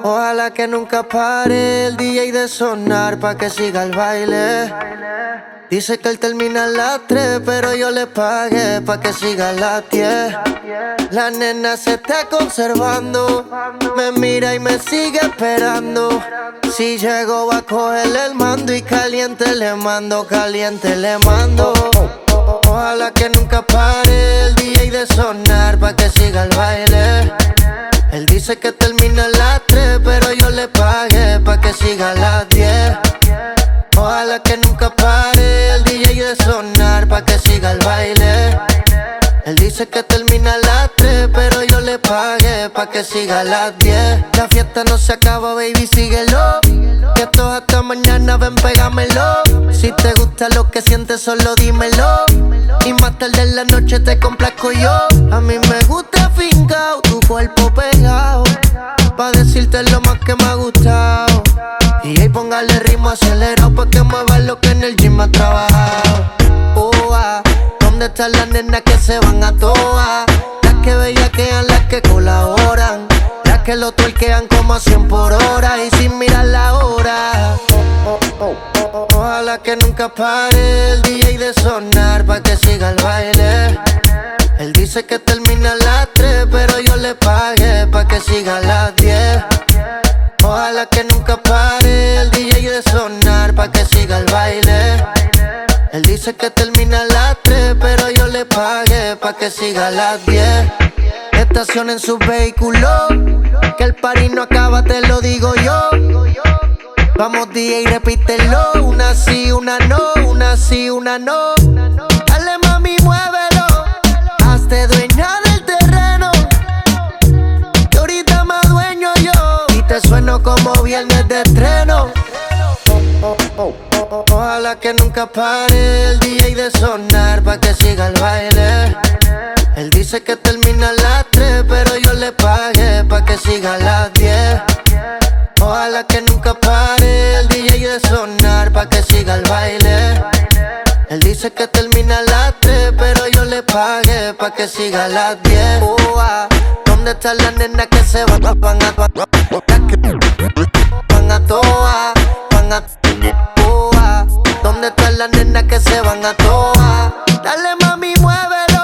Ojalá que nunca pare el DJ de sonar pa' que siga el baile. Dice que él termina a las 3, pero yo le pagué pa' que siga a las 10. La nena se está conservando, me mira y me sigue esperando. Si llego va a cogerle el mando y caliente le mando, caliente le mando. Ojalá que nunca pare el DJ de sonar pa' que siga el baile. Él dice que termina a las 3, pero yo le pagué pa' que siga a las 10. Ojalá que nunca pare el DJ de sonar pa' que siga el baile. Él dice que termina a las 3, pero yo le pagué pa' que siga a las 10. La fiesta no se acaba, baby, síguelo. Que esto hasta mañana, ven, pégamelo. Si te gusta lo que sientes, solo dímelo. Y más tarde en la noche te complazco yo. A mí me gusta fincao, tu cuerpo pegado, pa' decirte lo más que me ha gustado. Y ahí póngale ritmo acelerado pa' que mueva lo que en el gym ha trabajado. ¿Dónde están las nenas que se van a toa? Las que bellaquean, las que colaboran, las que lo tuerquean como a 100 por hora y sin mirar la hora. Ojalá que nunca pare el DJ de sonar pa' que siga el baile. Él dice que termina a las 3, pero yo le pagué pa' que siga a las 10. Ojalá que nunca pare el DJ de sonar pa' que siga el baile. Él dice que termina a las 3, pero yo le pagué pa' que siga a las 10. Estacionen su vehículo, que el party no acaba, te lo digo yo. Vamos DJ, repítelo, una sí, una no, una sí, una no. Dale mami, muévelo, hazte dueña del terreno, que ahorita me adueño yo y te sueno como viernes de estreno. Ojalá que nunca pare el DJ de sonar pa' que siga el baile. Él dice que termina a las 3, pero yo le pagué pa' que siga a las 10. Ojalá que nunca pare el DJ de sonar pa' que siga el baile. Él dice que termina a las 3, pero yo le pagué pa' que siga a las 10. ¿Dónde están las nenas que se van a toa? ¿Dónde están las nenas que se van a toa? Dale mami, muévelo.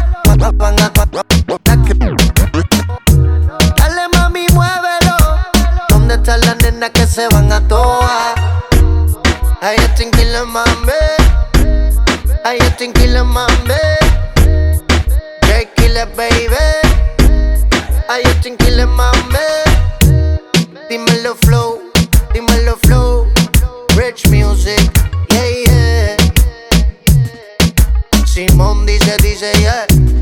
Dale mami, muévelo. ¿Dónde están las nenas que se van a toa? Ay, yo tranquila, mami. Ay, yo tranquila, mami. J Killer, baby. Ay, yo tranquila, mami. Dímelo flow, dímelo flow. Rich music, yeah, yeah. Simón dice, yeah.